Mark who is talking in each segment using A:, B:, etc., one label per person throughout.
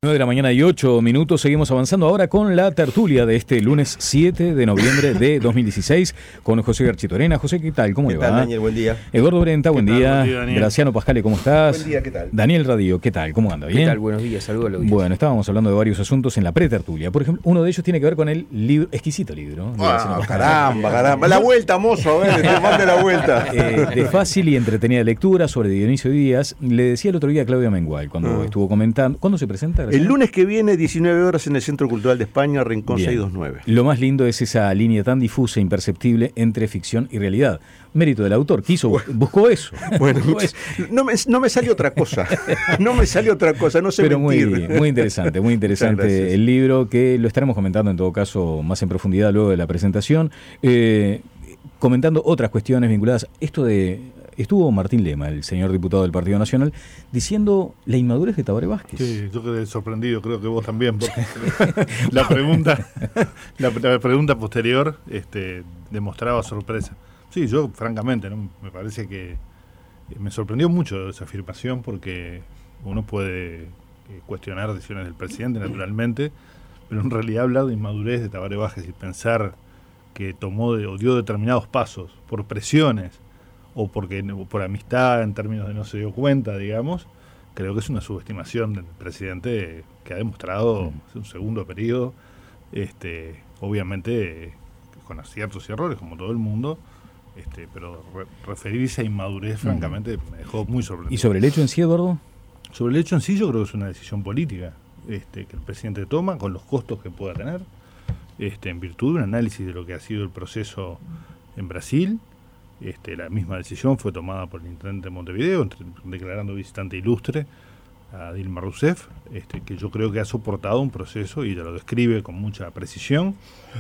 A: 9 de la mañana y 8 minutos, seguimos avanzando ahora con la tertulia de este lunes 7 de noviembre de 2016 con José Garchitorena. José, ¿qué tal? ¿Cómo le va?
B: ¿Qué tal, Daniel? Buen día.
A: Eduardo Brenta, buen día.
C: Daniel.
A: Graciano Pascale, ¿cómo estás?
B: Buen día, ¿qué tal?
A: Daniel Radio, ¿qué tal? ¿Cómo anda? ¿Bien?
D: ¿Qué tal? Buenos días, saludos a la audiencia.
A: Bueno, estábamos hablando de varios asuntos en la pretertulia. Por ejemplo, uno de ellos tiene que ver con el libro, exquisito libro.
B: Caramba. La vuelta, mozo, a ver, te mande la vuelta.
A: De fácil y entretenida lectura sobre Dionisio Díaz. Le decía el otro día a Claudia Mengual, cuando estuvo comentando. ¿Cuándo se presenta?
B: El lunes que viene, 19 horas en el Centro Cultural de España, Rincón
A: Bien.
B: 629.
A: Lo más lindo es esa línea tan difusa e imperceptible entre ficción y realidad. Mérito del autor, buscó eso.
B: Bueno,
A: Buscó eso.
B: no me sale otra cosa. No sé
A: Pero
B: mentir.
A: muy interesante el libro, que lo estaremos comentando en todo caso más en profundidad luego de la presentación. Comentando otras cuestiones vinculadas. Estuvo Martín Lema, el señor diputado del Partido Nacional, diciendo la inmadurez de Tabaré Vázquez.
C: Sí, yo quedé sorprendido, creo que vos también, porque la pregunta posterior demostraba sorpresa. Sí, yo francamente, ¿no? Me parece que me sorprendió mucho esa afirmación, porque uno puede cuestionar decisiones del presidente, naturalmente, pero en realidad hablar de inmadurez de Tabaré Vázquez y pensar que o dio determinados pasos por presiones, o por amistad en términos de no se dio cuenta, digamos, creo que es una subestimación del presidente que ha demostrado un segundo periodo, obviamente con aciertos y errores como todo el mundo, pero referirse a inmadurez francamente me dejó muy sorprendido.
A: ¿Y sobre el hecho en sí, Eduardo?
C: Sobre el hecho en sí, yo creo que es una decisión política que el presidente toma con los costos que pueda tener, en virtud de un análisis de lo que ha sido el proceso en Brasil. La misma decisión fue tomada por el intendente de Montevideo, declarando visitante ilustre a Dilma Rousseff, que yo creo que ha soportado un proceso, y ella lo describe con mucha precisión,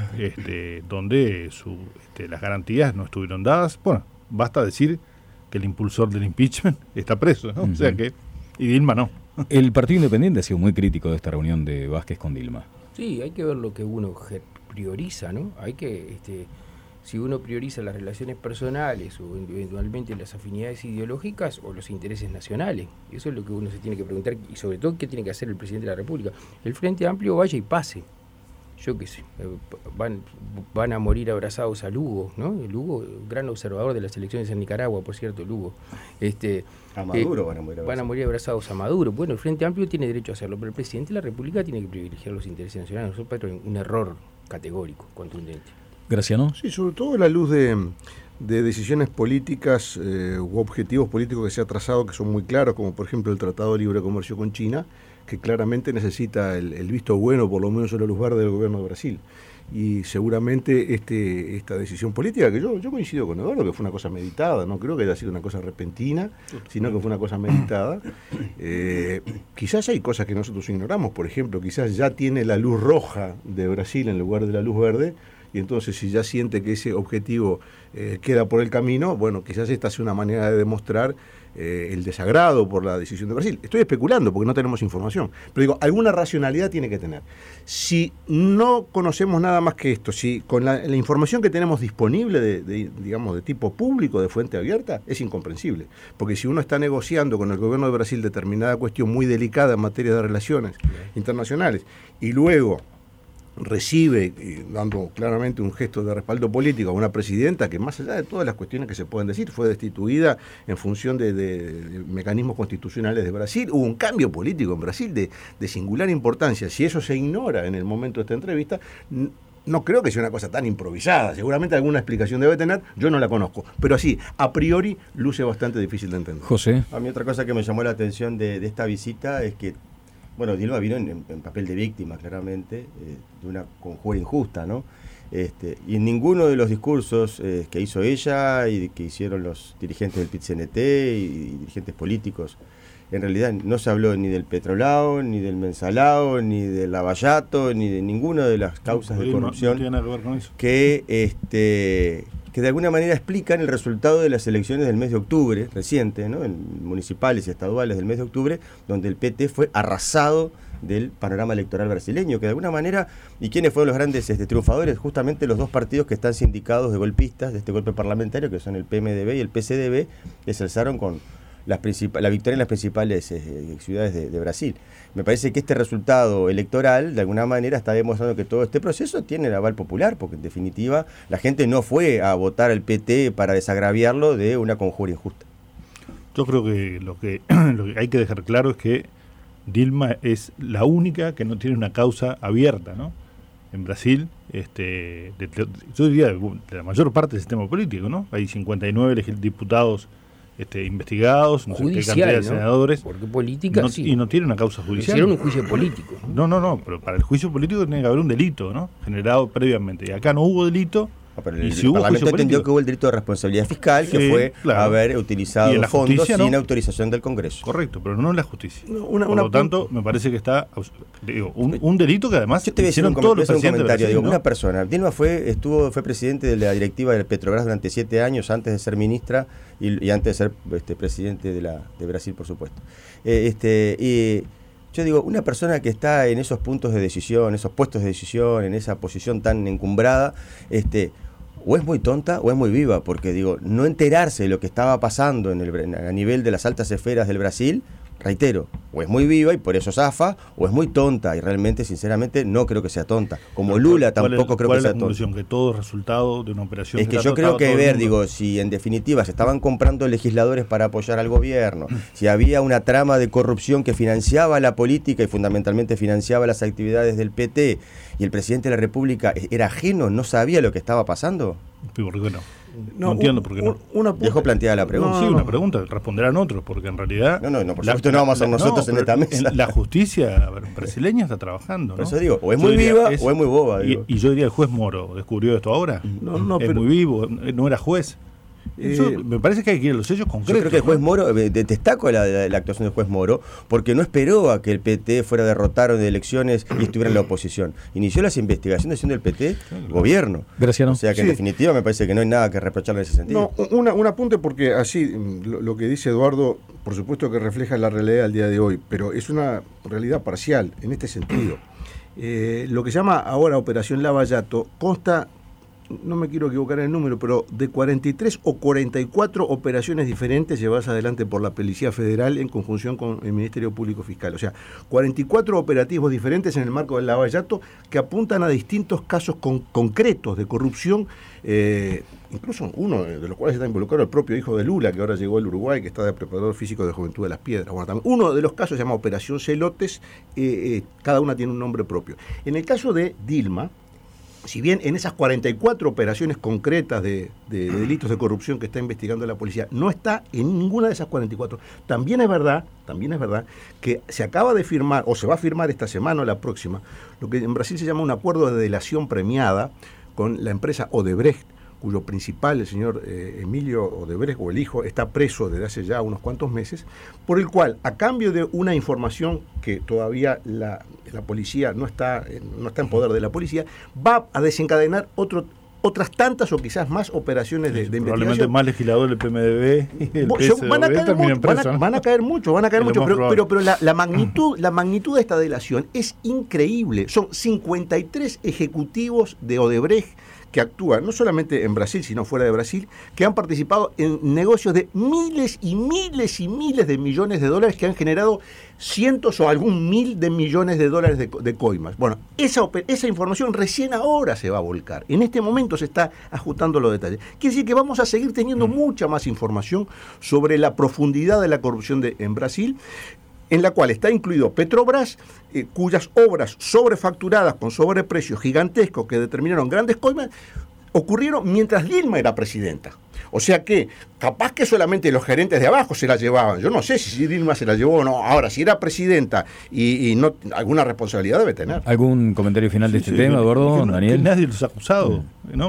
C: donde las garantías no estuvieron dadas. Bueno, basta decir que el impulsor del impeachment está preso, ¿no? O sea que, y Dilma no.
A: El Partido Independiente ha sido muy crítico de esta reunión de Vázquez con Dilma.
D: Sí, hay que ver lo que uno prioriza, ¿no? Hay que, si uno prioriza las relaciones personales o eventualmente las afinidades ideológicas o los intereses nacionales. Eso es lo que uno se tiene que preguntar, y sobre todo qué tiene que hacer el presidente de la República. El Frente Amplio vaya y pase. Yo qué sé, van a morir abrazados a Lugo, ¿no? Lugo, gran observador de las elecciones en Nicaragua, por cierto, Lugo.
B: A Maduro van a morir
D: abrazados a Maduro. Bueno, el Frente Amplio tiene derecho a hacerlo, pero el presidente de la República tiene que privilegiar los intereses nacionales. Nosotros es un error categórico, contundente.
A: Graciano.
B: Sí, sobre todo a la luz de decisiones políticas u objetivos políticos que se ha trazado, que son muy claros, como por ejemplo el Tratado de Libre Comercio con China, que claramente necesita el visto bueno, por lo menos en la luz verde del gobierno de Brasil. Y seguramente esta decisión política, que yo coincido con Eduardo, que fue una cosa meditada, no creo que haya sido una cosa repentina, sino que fue una cosa meditada. Quizás hay cosas que nosotros ignoramos, por ejemplo, quizás ya tiene la luz roja de Brasil en lugar de la luz verde, y entonces si ya siente que ese objetivo queda por el camino, bueno, quizás esta sea una manera de demostrar el desagrado por la decisión de Brasil. Estoy especulando porque no tenemos información, pero digo, alguna racionalidad tiene que tener. Si no conocemos nada más que esto, si con la información que tenemos disponible digamos, de tipo público, de fuente abierta, es incomprensible, porque si uno está negociando con el gobierno de Brasil determinada cuestión muy delicada en materia de relaciones internacionales, y luego recibe, dando claramente un gesto de respaldo político a una presidenta que, más allá de todas las cuestiones que se pueden decir, fue destituida en función de mecanismos constitucionales de Brasil. Hubo un cambio político en Brasil de singular importancia. Si eso se ignora en el momento de esta entrevista, no creo que sea una cosa tan improvisada. Seguramente alguna explicación debe tener, yo no la conozco, pero así, a priori, luce bastante difícil de entender.
A: José.
E: A mí otra cosa que me llamó la atención de esta visita es que, bueno, Dilma vino en papel de víctima, claramente, de una conjura injusta, ¿no? Y en ninguno de los discursos que hizo ella y que hicieron los dirigentes del PIT-CNT y dirigentes políticos, en realidad no se habló ni del petrolao, ni del mensalao, ni del lavallato, ni de ninguna de las causas de corrupción
C: no tiene nada que ver con eso.
E: Que de alguna manera explican el resultado de las elecciones del mes de octubre, reciente, ¿no? En municipales y estaduales del mes de octubre, donde el PT fue arrasado del panorama electoral brasileño, que de alguna manera, ¿y quiénes fueron los grandes triunfadores? Justamente los dos partidos que están sindicados de golpistas de este golpe parlamentario, que son el PMDB y el PCDB, que se alzaron con la victoria en las principales ciudades de Brasil. Me parece que este resultado electoral, de alguna manera, está demostrando que todo este proceso tiene el aval popular, porque en definitiva la gente no fue a votar al PT para desagraviarlo de una conjura injusta.
C: Yo creo que lo que hay que dejar claro es que Dilma es la única que no tiene una causa abierta, ¿no? En Brasil, yo diría de la mayor parte del sistema político, ¿no? Hay 59 diputados investigados, no sé qué cantidad de senadores.
D: Porque política sí.
C: Y no tiene una causa judicial.
D: Hicieron un juicio político.
C: No, pero para el juicio político tiene que haber un delito, ¿no? Generado previamente. Y acá no hubo delito.
E: Pero el Parlamento entendió que hubo el delito de responsabilidad fiscal, que fue haber utilizado fondos sin autorización del Congreso.
C: Correcto, pero no en la justicia. Por lo tanto, me parece que está un delito que además
E: yo te voy a decir un comentario. Una persona, Dilma fue presidente de la directiva del Petrobras durante 7 años, antes de ser ministra y antes de ser presidente de Brasil, por supuesto. Yo digo, una persona que está en esos puntos de decisión, esos puestos de decisión, en esa posición tan encumbrada, o es muy tonta o es muy viva, porque digo, no enterarse de lo que estaba pasando a nivel de las altas esferas del Brasil, reitero, o es muy viva y por eso zafa, o es muy tonta, y realmente, sinceramente, no creo que sea tonta. Como Lula tampoco creo que sea tonta.
C: Que todo resultado de una operación...
E: Es que yo creo que si en definitiva se estaban comprando legisladores para apoyar al gobierno, si había una trama de corrupción que financiaba la política y fundamentalmente financiaba las actividades del PT, y el presidente de la República era ajeno, no sabía lo que estaba pasando.
C: ¿Por qué no? No entiendo por qué no.
E: Dejo planteada la pregunta.
C: Sí, una pregunta, responderán otros, porque en realidad...
E: por supuesto no vamos a ser nosotros en esta mesa.
C: La justicia brasileña está trabajando, ¿no?
E: Por eso digo, o es muy viva o es muy boba.
C: Y yo diría, el juez Moro descubrió esto ahora. Es muy vivo, no era juez. Me parece que hay que ir a los hechos concretos.
E: Yo creo que el juez Moro, destaco la actuación del juez Moro, porque no esperó a que el PT fuera derrotado en elecciones y estuviera en la oposición. Inició las investigaciones siendo el PT gobierno.
A: Graciano.
E: O sea que en definitiva me parece que no hay nada que reprocharle en ese sentido.
B: No, un apunte, porque así lo que dice Eduardo, por supuesto que refleja la realidad al día de hoy, pero es una realidad parcial en este sentido. Lo que se llama ahora Operación Lavallato consta, no me quiero equivocar en el número, pero de 43 o 44 operaciones diferentes llevadas adelante por la Policía Federal en conjunción con el Ministerio Público Fiscal. O sea, 44 operativos diferentes en el marco del Lavallato que apuntan a distintos casos concretos de corrupción, incluso uno de los cuales está involucrado el propio hijo de Lula, que ahora llegó al Uruguay, que está de preparador físico de Juventud de las Piedras. Bueno, también uno de los casos se llama Operación Celotes, cada una tiene un nombre propio. En el caso de Dilma, si bien en esas 44 operaciones concretas de delitos de corrupción que está investigando la policía, no está en ninguna de esas 44, también es verdad que se acaba de firmar, o se va a firmar esta semana o la próxima, lo que en Brasil se llama un acuerdo de delación premiada con la empresa Odebrecht, cuyo principal, el señor Emilio Odebrecht, o el hijo, está preso desde hace ya unos cuantos meses, por el cual, a cambio de una información que todavía la policía no está en poder de la policía, va a desencadenar otras tantas o quizás más operaciones de investigación.
C: Probablemente más legisladores del PMDB y el PSDB
B: van a caer mucho, pero la magnitud de esta delación es increíble. Son 53 ejecutivos de Odebrecht que actúan no solamente en Brasil, sino fuera de Brasil, que han participado en negocios de miles y miles y miles de millones de dólares que han generado cientos o algún mil de millones de dólares de coimas. Bueno, esa información recién ahora se va a volcar. En este momento se está ajustando los detalles. Quiere decir que vamos a seguir teniendo mucha más información sobre la profundidad de la corrupción en Brasil, en la cual está incluido Petrobras, cuyas obras sobrefacturadas con sobreprecios gigantescos que determinaron grandes coimas, ocurrieron mientras Dilma era presidenta. O sea que, capaz que solamente los gerentes de abajo se la llevaban. Yo no sé si Dilma se la llevó o no. Ahora, si era presidenta y no, alguna responsabilidad debe tener.
A: ¿Algún comentario final de este tema, Eduardo, Daniel?
C: Que nadie los ha acusado.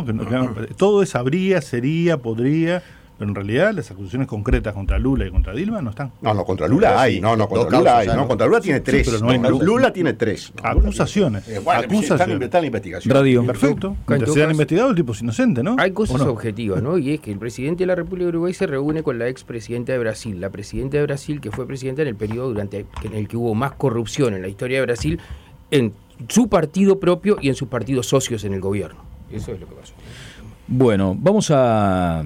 C: Todo es habría, sería, podría... Pero en realidad las acusaciones concretas contra Lula y contra Dilma no están.
B: No, contra Lula hay. Contra Lula hay. Contra Lula tiene 3.
C: Sí, pero
B: Lula tiene 3.
C: Acusaciones.
B: Acusaciones. Está en la investigación.
A: Radio.
C: Perfecto. Mientras se han investigado, el tipo es inocente, ¿no?
D: Hay cosas objetivas, ¿no? Y es que el presidente de la República de Uruguay se reúne con la expresidenta de Brasil. La presidenta de Brasil, que fue presidenta en el periodo en el que hubo más corrupción en la historia de Brasil, en su partido propio y en sus partidos socios en el gobierno. Eso es lo que pasó.
A: Bueno, vamos a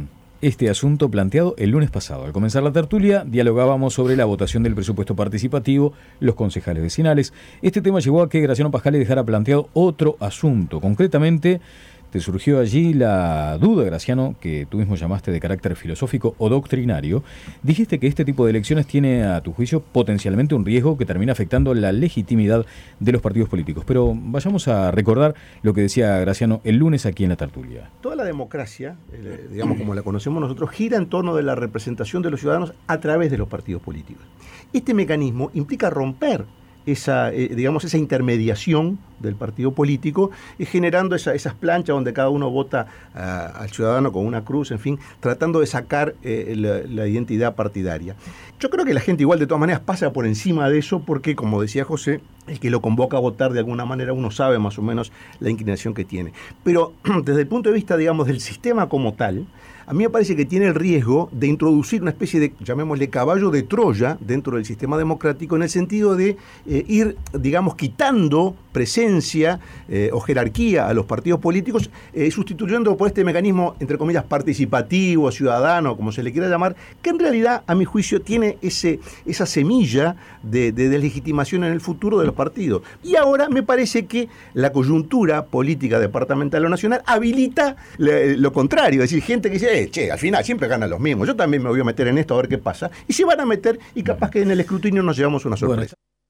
A: este asunto planteado el lunes pasado. Al comenzar la tertulia, dialogábamos sobre la votación del presupuesto participativo, los concejales vecinales. Este tema llevó a que Graciano Pascale dejara planteado otro asunto. Concretamente, te surgió allí la duda, Graciano, que tú mismo llamaste de carácter filosófico o doctrinario. Dijiste que este tipo de elecciones tiene, a tu juicio, potencialmente un riesgo que termina afectando la legitimidad de los partidos políticos. Pero vayamos a recordar lo que decía Graciano el lunes aquí en la tertulia.
B: Toda la democracia, digamos como la conocemos nosotros, gira en torno de la representación de los ciudadanos a través de los partidos políticos. Este mecanismo implica romper esa intermediación del partido político, generando esas planchas donde cada uno vota al ciudadano con una cruz, en fin, tratando de sacar la identidad partidaria. Yo creo que la gente igual de todas maneras pasa por encima de eso porque, como decía José, el que lo convoca a votar de alguna manera uno sabe más o menos la inclinación que tiene. Pero desde el punto de vista, digamos, del sistema como tal, a mí me parece que tiene el riesgo de introducir una especie de, llamémosle, caballo de Troya dentro del sistema democrático, en el sentido de ir, digamos, quitando presencia o jerarquía a los partidos políticos, sustituyendo por este mecanismo, entre comillas, participativo, ciudadano, como se le quiera llamar, que en realidad, a mi juicio, tiene esa semilla de deslegitimación en el futuro de los partidos. Y ahora me parece que la coyuntura política departamental o nacional habilita lo contrario, es decir, gente que dice, al final siempre ganan los mismos, yo también me voy a meter en esto a ver qué pasa, y se van a meter y capaz que en el escrutinio nos llevamos una sorpresa.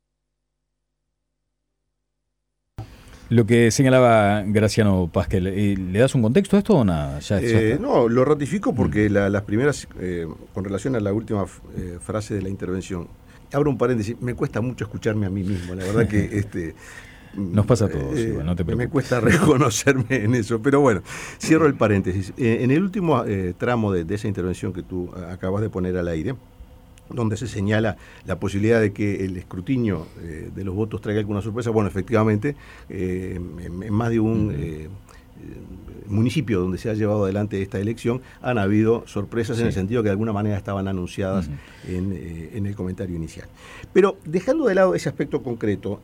A: Bueno, lo que señalaba Graciano Pascale, ¿le das un contexto a esto o nada?
B: No, lo ratifico porque las primeras, con relación a la última frase de la intervención, abro un paréntesis, me cuesta mucho escucharme a mí mismo, la verdad que
A: nos pasa a todos, no te preocupes.
B: Me cuesta reconocerme en eso, pero bueno, cierro el paréntesis. En el último tramo de esa intervención que tú acabas de poner al aire, donde se señala la posibilidad de que el escrutinio de los votos traiga alguna sorpresa, bueno, efectivamente, en más de un municipio donde se ha llevado adelante esta elección, han habido sorpresas en el sentido que de alguna manera estaban anunciadas en el comentario inicial. Pero dejando de lado ese aspecto concreto,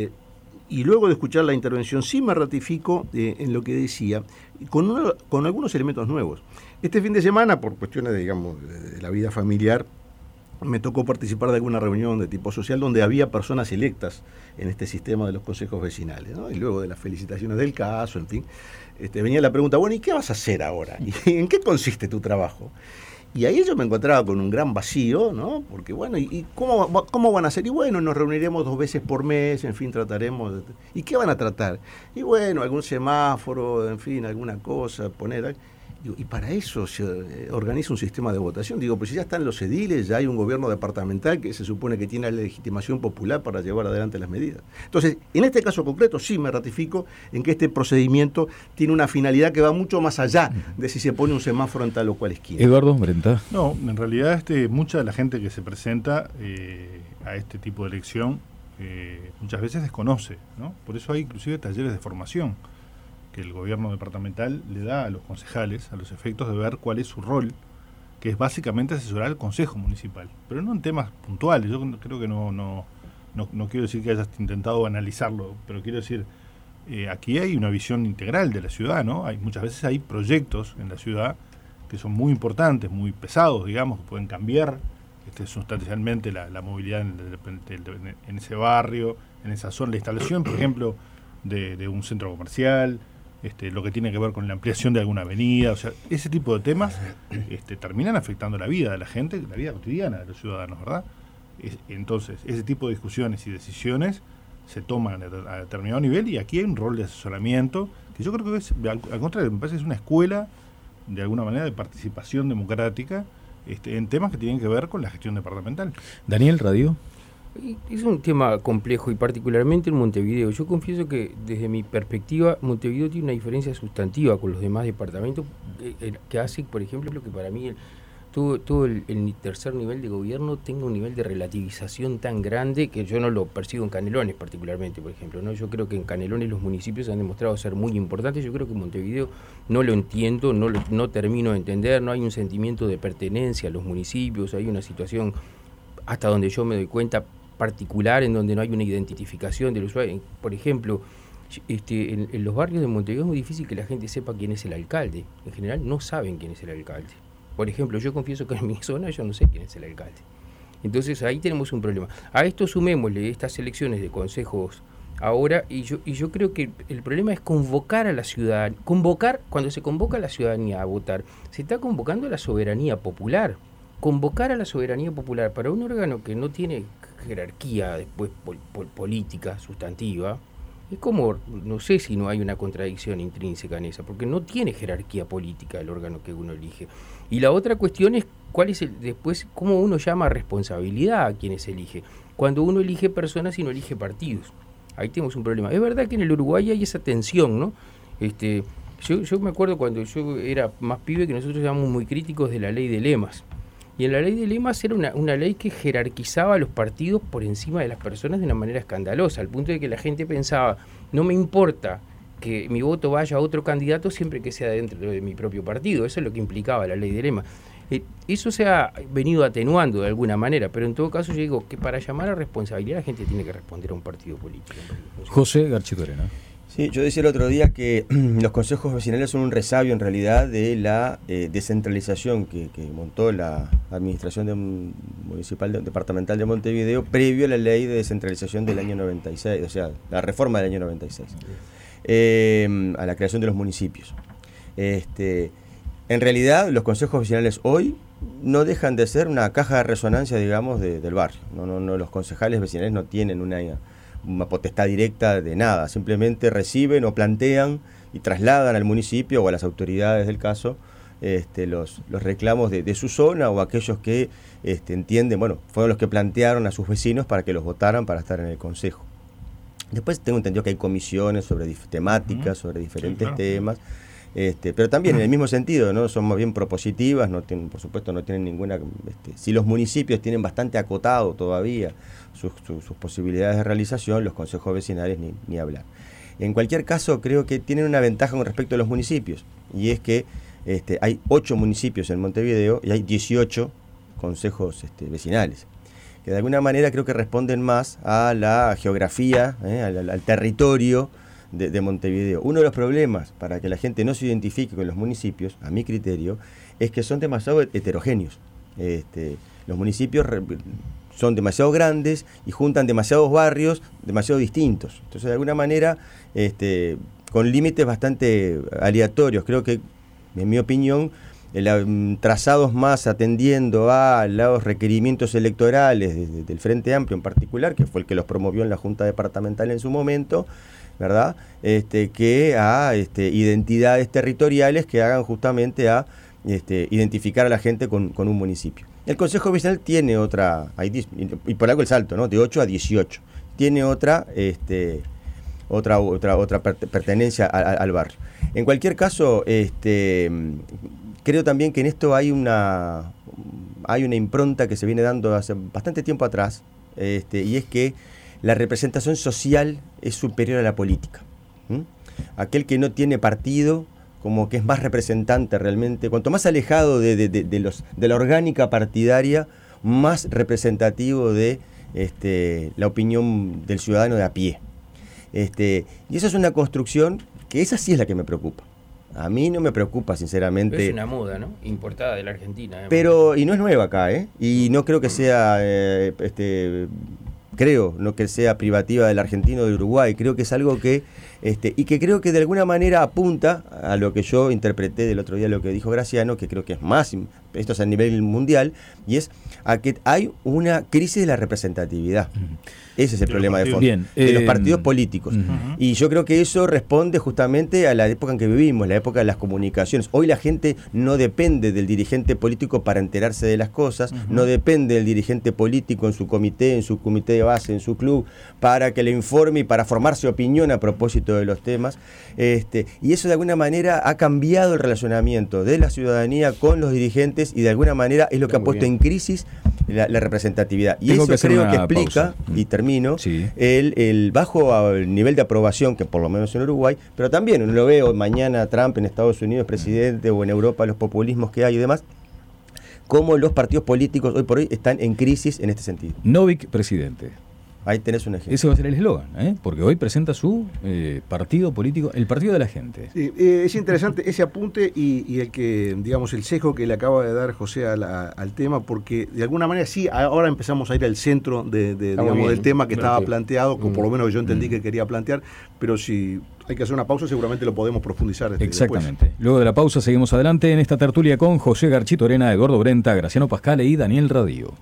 B: y luego de escuchar la intervención, sí me ratifico en lo que decía, con algunos elementos nuevos. Este fin de semana, por cuestiones de la vida familiar, me tocó participar de alguna reunión de tipo social donde había personas electas en este sistema de los consejos vecinales, ¿no? Y luego de las felicitaciones del caso, en fin, venía la pregunta, bueno, ¿y qué vas a hacer ahora? ¿Y en qué consiste tu trabajo? Y ahí yo me encontraba con un gran vacío, ¿no? Porque, bueno, ¿y cómo van a hacer? Y bueno, nos reuniremos 2 veces por mes, en fin, trataremos. ¿Y qué van a tratar? Y bueno, algún semáforo, en fin, alguna cosa, poner. Y para eso se organiza un sistema de votación. Digo, pues si ya están los ediles, ya hay un gobierno departamental que se supone que tiene la legitimación popular para llevar adelante las medidas. Entonces, en este caso concreto, sí me ratifico en que este procedimiento tiene una finalidad que va mucho más allá de si se pone un semáforo en tal o cual esquina.
A: Eduardo Brenta.
C: No, en realidad mucha de la gente que se presenta a este tipo de elección muchas veces desconoce, ¿no? Por eso hay inclusive talleres de formación que el gobierno departamental le da a los concejales a los efectos de ver cuál es su rol, que es básicamente asesorar al consejo municipal, pero no en temas puntuales. Yo creo que no quiero decir que hayas intentado analizarlo, pero quiero decir, aquí hay una visión integral de la ciudad, ¿no? Muchas veces hay proyectos en la ciudad que son muy importantes, muy pesados, digamos, que pueden cambiar sustancialmente la movilidad en ese barrio, en esa zona, la instalación, por ejemplo, de un centro comercial, lo que tiene que ver con la ampliación de alguna avenida, o sea, ese tipo de temas terminan afectando la vida de la gente, la vida cotidiana de los ciudadanos, ¿verdad? Entonces, ese tipo de discusiones y decisiones se toman a determinado nivel y aquí hay un rol de asesoramiento que yo creo que es, al contrario, me parece que es una escuela, de alguna manera, de participación democrática en temas que tienen que ver con la gestión departamental.
A: Daniel, Radio.
D: Es un tema complejo y particularmente en Montevideo. Yo confieso que desde mi perspectiva Montevideo tiene una diferencia sustantiva con los demás departamentos que hace, por ejemplo, que para mí todo el tercer nivel de gobierno tenga un nivel de relativización tan grande que yo no lo percibo en Canelones particularmente, por ejemplo, ¿no? Yo creo que en Canelones los municipios han demostrado ser muy importantes. Yo creo que en Montevideo no lo entiendo, no termino de entender, no hay un sentimiento de pertenencia a los municipios, hay una situación hasta donde yo me doy cuenta particular en donde no hay una identificación del usuario. Por ejemplo, en los barrios de Montevideo es muy difícil que la gente sepa quién es el alcalde. En general no saben quién es el alcalde. Por ejemplo, yo confieso que en mi zona yo no sé quién es el alcalde. Entonces ahí tenemos un problema. A esto sumémosle estas elecciones de consejos ahora, y yo creo que el problema es convocar a la ciudadanía. Cuando se convoca a la ciudadanía a votar, se está convocando a la soberanía popular. Convocar a la soberanía popular para un órgano que no tiene jerarquía después política, sustantiva, es como, no sé si no hay una contradicción intrínseca en esa, porque no tiene jerarquía política el órgano que uno elige. Y la otra cuestión es cuál es después cómo uno llama responsabilidad a quienes elige. Cuando uno elige personas y no elige partidos. Ahí tenemos un problema. Es verdad que en el Uruguay hay esa tensión, ¿no? Yo me acuerdo cuando yo era más pibe que nosotros éramos muy críticos de la ley de lemas. Y en la ley de lemas era una ley que jerarquizaba a los partidos por encima de las personas de una manera escandalosa, al punto de que la gente pensaba, no me importa que mi voto vaya a otro candidato siempre que sea dentro de mi propio partido. Eso es lo que implicaba la ley de lemas. Eso se ha venido atenuando de alguna manera, pero en todo caso yo digo que para llamar a responsabilidad la gente tiene que responder a un partido político.
A: José Garchitorena.
E: Sí, yo decía el otro día que los consejos vecinales son un resabio en realidad de la descentralización que montó la administración departamental de Montevideo previo a la ley de descentralización del año 96, o sea, la reforma del año 96, a la creación de los municipios. En realidad, los consejos vecinales hoy no dejan de ser una caja de resonancia, digamos, del barrio. No, los concejales vecinales no tienen una potestad directa de nada, simplemente reciben o plantean y trasladan al municipio o a las autoridades del caso los reclamos de su zona o aquellos que entienden, fueron los que plantearon a sus vecinos para que los votaran para estar en el consejo. Después tengo entendido que hay comisiones sobre temáticas, sobre diferentes temas, pero también en el mismo sentido, ¿no? Son más bien propositivas, por supuesto no tienen ninguna... si los municipios tienen bastante acotado todavía sus posibilidades de realización, los consejos vecinales ni hablar. En cualquier caso, creo que tienen una ventaja con respecto a los municipios, y es que hay 8 municipios en Montevideo y hay 18 consejos vecinales, que de alguna manera creo que responden más a la geografía, al territorio de Montevideo. Uno de los problemas para que la gente no se identifique con los municipios, a mi criterio, es que son demasiado heterogéneos. Los municipios son demasiado grandes y juntan demasiados barrios demasiado distintos. Entonces, de alguna manera, con límites bastante aleatorios. Creo que, en mi opinión, trazados más atendiendo a los requerimientos electorales del Frente Amplio en particular, que fue el que los promovió en la Junta Departamental en su momento, ¿verdad? Que a identidades territoriales que hagan justamente a identificar a la gente con un municipio. El Consejo Vecinal tiene otra, y por algo el salto, ¿no? De 8 a 18. Tiene otra pertenencia al barrio. En cualquier caso, creo también que en esto hay una impronta que se viene dando hace bastante tiempo atrás, y es que la representación social es superior a la política. Aquel que no tiene partido, como que es más representante realmente, cuanto más alejado de la orgánica partidaria, más representativo de la opinión del ciudadano de a pie. Y esa es una construcción que esa sí es la que me preocupa. A mí no me preocupa, sinceramente.
D: Pero es una moda, ¿no? Importada de la Argentina.
E: Pero, y no es nueva acá, y no creo que sea... creo, no que sea privativa del argentino o del Uruguay, creo que es algo que, y que creo que de alguna manera apunta a lo que yo interpreté del otro día, lo que dijo Graciano, que creo que es más, esto es a nivel mundial, y es a que hay una crisis de la representatividad. Ese es el problema de fondo, de los partidos políticos. Y yo creo que eso responde justamente a la época en que vivimos, la época de las comunicaciones. Hoy la gente no depende del dirigente político para enterarse de las cosas, no depende del dirigente político en su comité de base, en su club, para que le informe y para formarse opinión a propósito de los temas. Y eso de alguna manera ha cambiado el relacionamiento de la ciudadanía con los dirigentes y de alguna manera es lo que ha puesto en crisis la representatividad. Y eso creo que explica, y termino, el bajo nivel de aprobación, que por lo menos en Uruguay, pero también uno lo ve mañana Trump en Estados Unidos, presidente, o en Europa los populismos que hay y demás, cómo los partidos políticos hoy por hoy están en crisis en este sentido.
A: Novik, presidente.
E: Ahí tenés un ejemplo.
A: Ese va a ser el eslogan, porque hoy presenta su partido político, el partido de la gente.
B: Sí, es interesante ese apunte y el que, digamos, el sesgo que le acaba de dar José al tema, porque de alguna manera sí, ahora empezamos a ir al centro digamos, del tema que estaba planteado, o por lo menos yo entendí que quería plantear, pero si hay que hacer una pausa, seguramente lo podemos profundizar.
A: Exactamente.
B: Después.
A: Luego de la pausa seguimos adelante en esta tertulia con José Garchito Arena, Eduardo Brenta, Graciano Pascale y Daniel Radío.